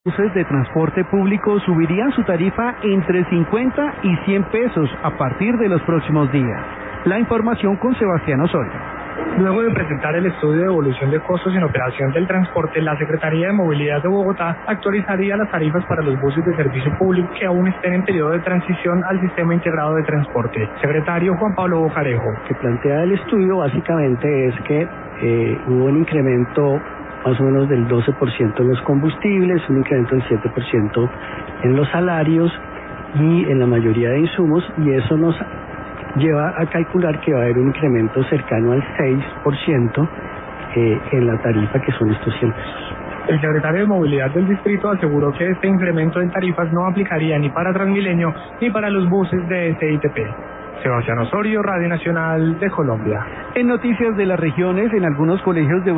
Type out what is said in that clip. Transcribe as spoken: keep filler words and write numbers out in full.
Buses de transporte público subirían su tarifa entre cincuenta y cien pesos a partir de los próximos días. La información con Sebastián Osorio. Luego de presentar el estudio de evolución de costos en operación del transporte, la Secretaría de Movilidad de Bogotá actualizaría las tarifas para los buses de servicio público que aún estén en periodo de transición al sistema integrado de transporte. Secretario Juan Pablo Bocarejo. Lo que plantea el estudio básicamente es que eh, hubo un incremento más o menos del doce por ciento en los combustibles, un incremento del siete por ciento en los salarios y en la mayoría de insumos, y eso nos lleva a calcular que va a haber un incremento cercano al seis por ciento eh, en la tarifa, que son estos cien pesos. El secretario de Movilidad del distrito aseguró que este incremento en tarifas no aplicaría ni para Transmilenio ni para los buses de S I T P. Sebastián Osorio, Radio Nacional de Colombia. En noticias de las regiones, en algunos colegios de